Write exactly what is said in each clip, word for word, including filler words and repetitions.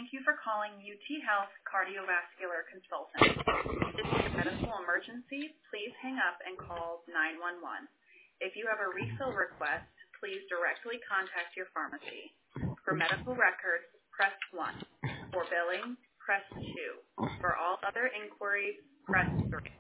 Thank you for calling U T Health Cardiovascular Consultant. If this is a medical emergency, please hang up and call nine one one. If you have a refill request, please directly contact your pharmacy. For medical records, press one. For billing, press two. For all other inquiries, press three.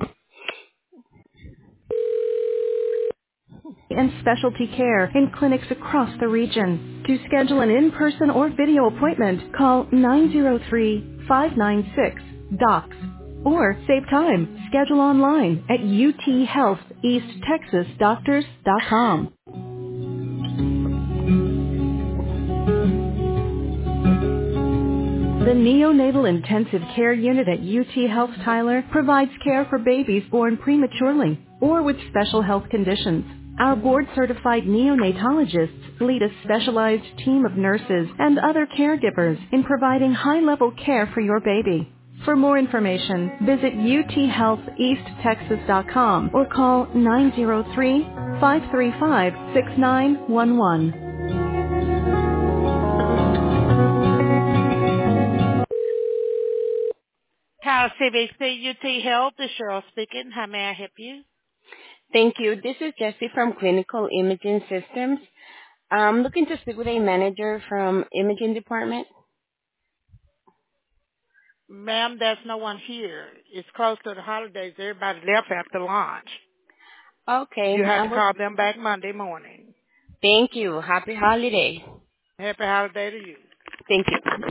And specialty care in clinics across the region. To schedule an in-person or video appointment, call nine zero three, five nine six, D O C S or save time. Schedule online at u t health east texas doctors dot com. The Neonatal Intensive Care Unit at U T Health Tyler provides care for babies born prematurely or with special health conditions. Our board-certified neonatologists lead a specialized team of nurses and other caregivers in providing high-level care for your baby. For more information, visit u t health east texas dot com or call nine zero three, five three five, six nine one one. Cal C B C U T Health, this is Cheryl speaking. How may I help you? Thank you. This is Jessie from Clinical Imaging Systems. I'm looking to speak with a manager from Imaging Department. Ma'am, there's no one here. It's close to the holidays. Everybody left after lunch. Okay. You have I to was, call them back Monday morning. thank you. Happy holiday. Happy holiday to you. Thank you.